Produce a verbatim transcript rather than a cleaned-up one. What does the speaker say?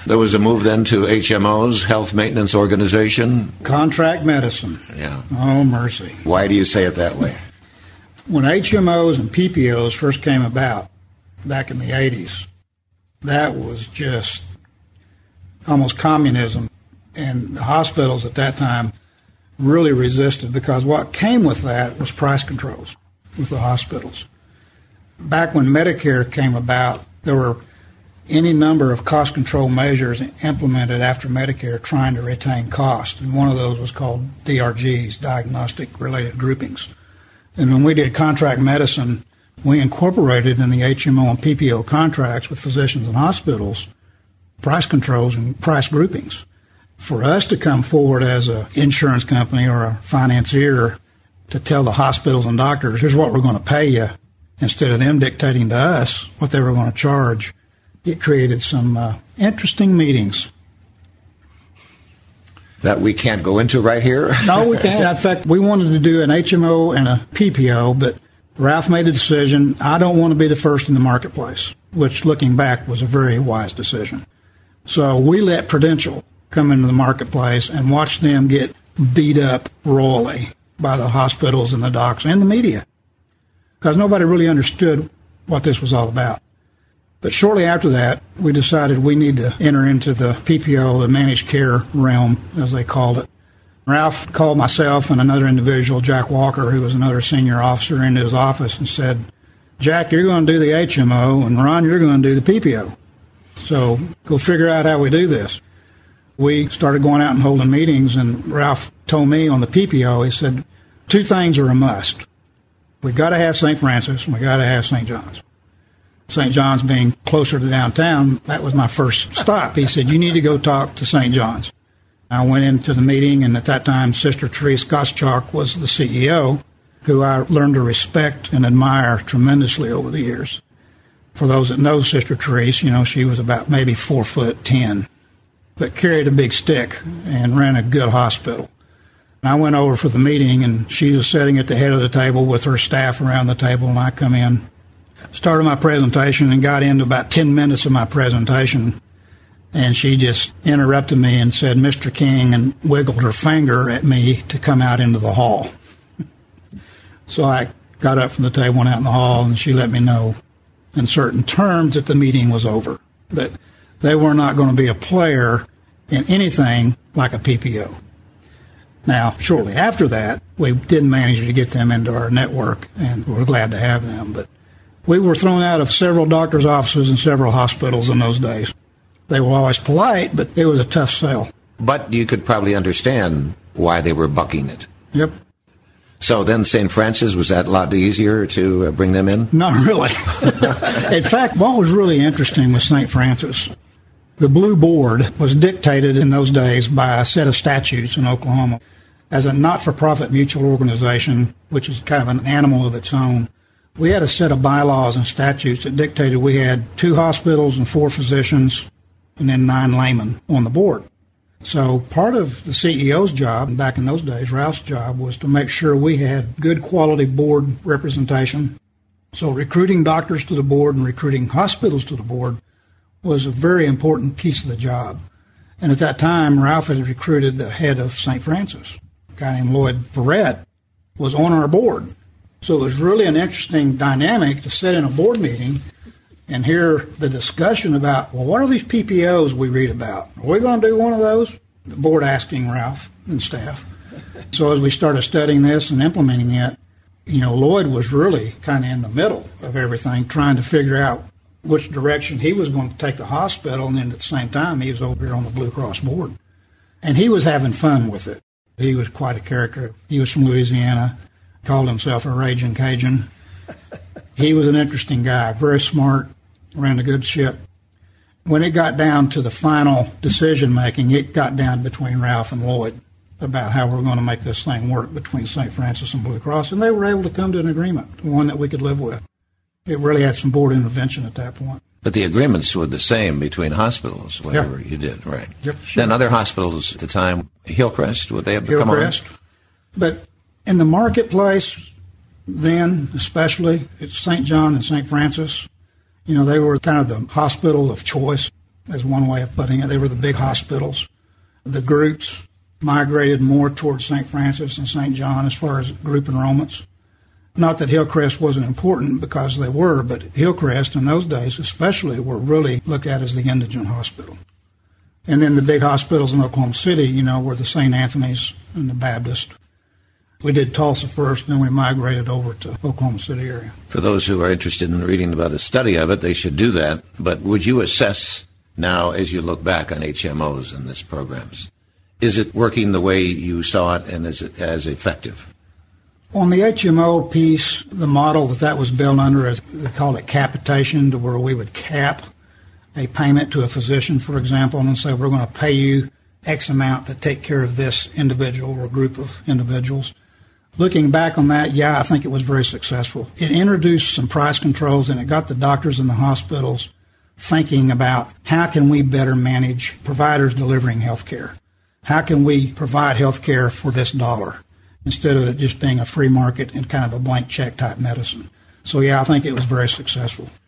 There was a move then to H M Os, Health Maintenance Organization. Contract medicine. Yeah. Oh, mercy. Why do you say it that way? When H M Os and P P Os first came about back in the eighties, that was just almost communism. And the hospitals at that time really resisted because what came with that was price controls with the hospitals. Back when Medicare came about, there were any number of cost control measures implemented after Medicare trying to retain cost. And one of those was called D R Gs, diagnostic related groupings. And when we did contract medicine, we incorporated in the H M O and P P O contracts with physicians and hospitals price controls and price groupings. For us to come forward as an insurance company or a financier to tell the hospitals and doctors, here's what we're going to pay you, instead of them dictating to us what they were going to charge, it created some uh, interesting meetings. That we can't go into right here? No, we can't. In fact, we wanted to do an H M O and a P P O, but Ralph made a decision, I don't want to be the first in the marketplace, which, looking back, was a very wise decision. So we let Prudential come into the marketplace and watch them get beat up royally by the hospitals and the docs and the media, because nobody really understood what this was all about. But shortly after that, we decided we need to enter into the P P O, the managed care realm, as they called it. Ralph called myself and another individual, Jack Walker, who was another senior officer, into his office and said, Jack, you're going to do the H M O, and Ron, you're going to do the P P O. So go figure out how we do this. We started going out and holding meetings, and Ralph told me on the P P O, he said, two things are a must. We've got to have Saint Francis, and we've got to have Saint John's. Saint John's being closer to downtown, that was my first stop. He said, you need to go talk to Saint John's. I went into the meeting, and at that time, Sister Therese Gottschalk was the C E O, who I learned to respect and admire tremendously over the years. For those that know Sister Therese, you know, she was about maybe four foot ten, but carried a big stick and ran a good hospital. And I went over for the meeting, and she was sitting at the head of the table with her staff around the table, and I come in, started my presentation, and got into about ten minutes of my presentation. And she just interrupted me and said, Mister King, and wiggled her finger at me to come out into the hall. So I got up from the table, went out in the hall, and she let me know in certain terms that the meeting was over, that they were not going to be a player in anything like a P P O. Now, shortly after that, we did manage to get them into our network, and we're glad to have them. But we were thrown out of several doctors' offices and several hospitals in those days. They were always polite, but it was a tough sell. But you could probably understand why they were bucking it. Yep. So then Saint Francis, was that a lot easier to bring them in? Not really. In fact, what was really interesting with Saint Francis, the Blue Board was dictated in those days by a set of statutes in Oklahoma. As a not-for-profit mutual organization, which is kind of an animal of its own, we had a set of bylaws and statutes that dictated we had two hospitals and four physicians and then nine laymen on the board. So part of the C E O's job, and back in those days, Ralph's job, was to make sure we had good quality board representation. So recruiting doctors to the board and recruiting hospitals to the board was a very important piece of the job. And at that time, Ralph had recruited the head of Saint Francis, a guy named Lloyd Verrett, was on our board. So it was really an interesting dynamic to sit in a board meeting and hear the discussion about, well, what are these P P Os we read about? Are we going to do one of those? The board asking Ralph and staff. So as we started studying this and implementing it, you know, Lloyd was really kind of in the middle of everything, trying to figure out which direction he was going to take the hospital, and then at the same time, he was over here on the Blue Cross board. And he was having fun with it. He was quite a character. He was from Louisiana, called himself a raging Cajun. He was an interesting guy, very smart, ran a good ship. When it got down to the final decision-making, it got down between Ralph and Lloyd about how we're going to make this thing work between Saint Francis and Blue Cross, and they were able to come to an agreement, one that we could live with. It really had some board intervention at that point. But the agreements were the same between hospitals, whatever yep. you did, right? Yep, sure. Then other hospitals at the time, Hillcrest, would they have come on? Hillcrest. But in the marketplace then, especially, it's Saint John and Saint Francis. You know, they were kind of the hospital of choice. as one way of putting it. They were the big hospitals. The groups migrated more towards Saint Francis and Saint John as far as group enrollments. Not that Hillcrest wasn't important, because they were, but Hillcrest in those days especially were really looked at as the indigent hospital. And then the big hospitals in Oklahoma City, you know, were the Saint Anthony's and the Baptist. We did Tulsa first, then we migrated over to Oklahoma City area. For those who are interested in reading about a study of it, they should do that. But would you assess now, as you look back on H M Os and this programs, is it working the way you saw it, and is it as effective? On the H M O piece, the model that that was built under is, they call it capitation, to where we would cap a payment to a physician, for example, and say we're going to pay you X amount to take care of this individual or group of individuals. Looking back on that, yeah, I think it was very successful. It introduced some price controls, and it got the doctors and the hospitals thinking about how can we better manage providers delivering health care. How can we provide health care for this dollar instead of it just being a free market and kind of a blank check type medicine? So, yeah, I think it was very successful.